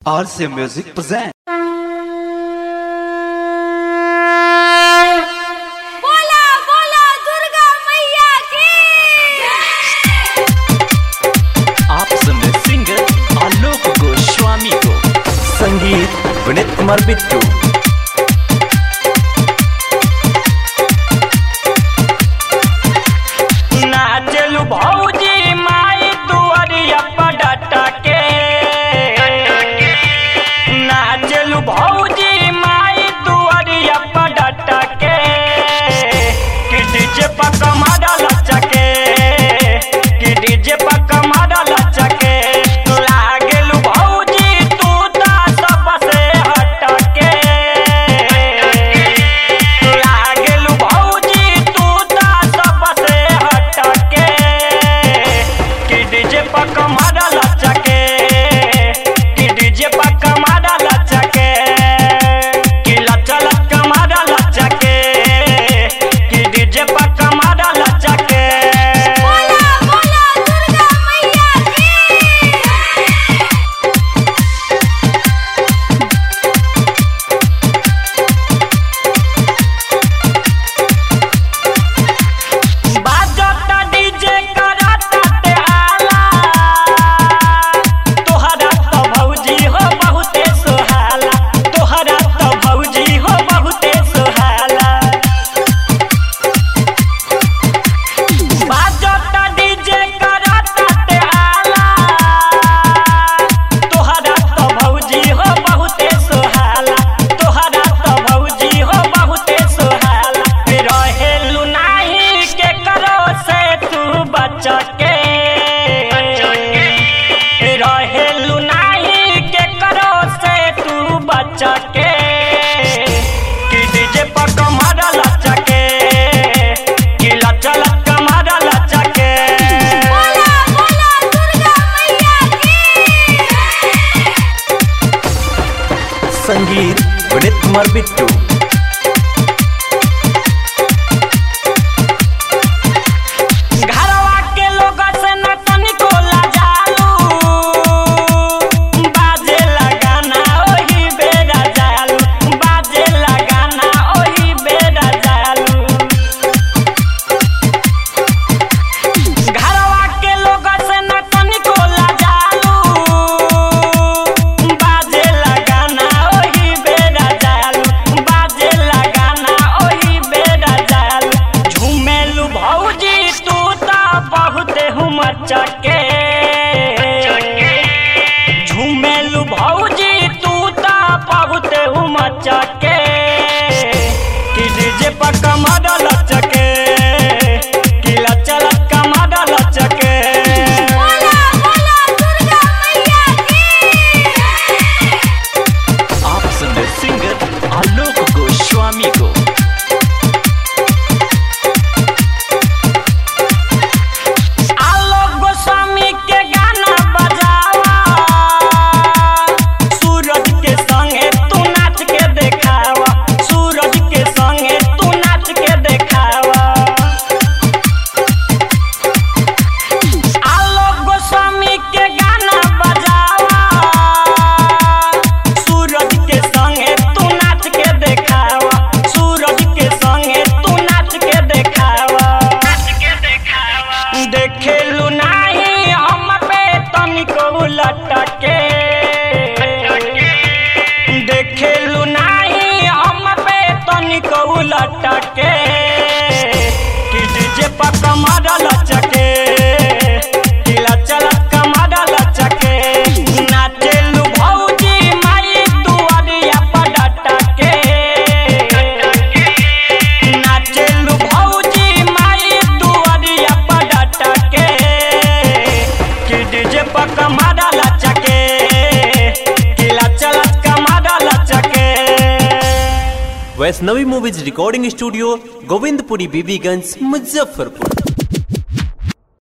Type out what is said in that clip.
RC Music present. बोला बोला दुर्गा मैया की। आप सुन रहे सिंगर आलोक गोस्वामी को, संगीत विनीत कुमार बिट्टू। नाचलू भौजी माई दुआरिया पर डटा के, नाचलू भौजी माई दुआरिया पर डटा के, कि डीजे पर कमाड़ा लचके, कि डीजे पर कमाड़ा लचके, लागलू भौजी तू ता सबसे हटके, लागलू भौजी तू ता सबसे हटके, कि डीजे पर कमाड़ा लचके, कि डीजे पर कमाड़ा लचके, कि लचलत कमाड़ा लचके, कि डीजे पर कमाड़ा लचके। बोला बोला दुर्गा मैया की। बाजता डीजे करता ते आला, तोहरा तो भौजी हो बहुते सुहाला, तोहरा तो भौजी हो बहुते सुहाला। बाजता डीजे करता ते आला, तोहरा तो भौजी हो बहुते सुहाला, तोहरा तो भौजी हो बहुते सुहाला। रहेलू नाही के करो से तू बचके, रहेलू नाही के करो से तू बचके, कि डीजे पर कमाड़ा लचके, कि लचलत कमाड़ा लचके। बोला बोला दुर्गा मैया की। संगीत विनीत कुमार बिट्टू। घरवा के लोग से न तनिको लजालू, बाजे लगाना ओही बेरा जालू, बाजे लगाना ओही बेरा जालू। घरवा के लोग से न तनिको लजालू, बाजे लगाना ओही बेरा जालू, बाजे लगाना ओही बेरा जालू। झूमेलू भौजी तू ता बहुते हुमचके, झूमेलू भौजी तू ता बहुते हुमचके, कि डीजे पर कमाड़ा लचके, कि लचलत कमाड़ा लचके। बोला बोला दुर्गा मैया की। आप सुन रहे सिंगर आलोक गोस्वामी को। आलोक गोस्वामी के गाना बजावा, सूरज के संगे तू नाच के देखावा, सूरज के संगे तू नाच के देखावा। आलोक गोस्वामी के गाना बजावा, सूरज के संगे तू नाच के देखावा, सूरज के संगे तू नाच के देखावा। देखेलू नाही हम पे तनिको लटके, देखेलू नाही हम पे तनिको लटके, कि डीजे पर कमाड़ा लचके, कि लचलत कमाड़ा लचके। नाचेलू भौजी माई दुआरिया पर डटके, नाचेलू भौजी माई दुआरिया पर डटके, कि डीजे पर कमाड़ा लचके, कि लचलत कमाड़ा लचके। Vaishnavi movies recording studio, Govindpuri, Bibiganj, Muzaffarpur.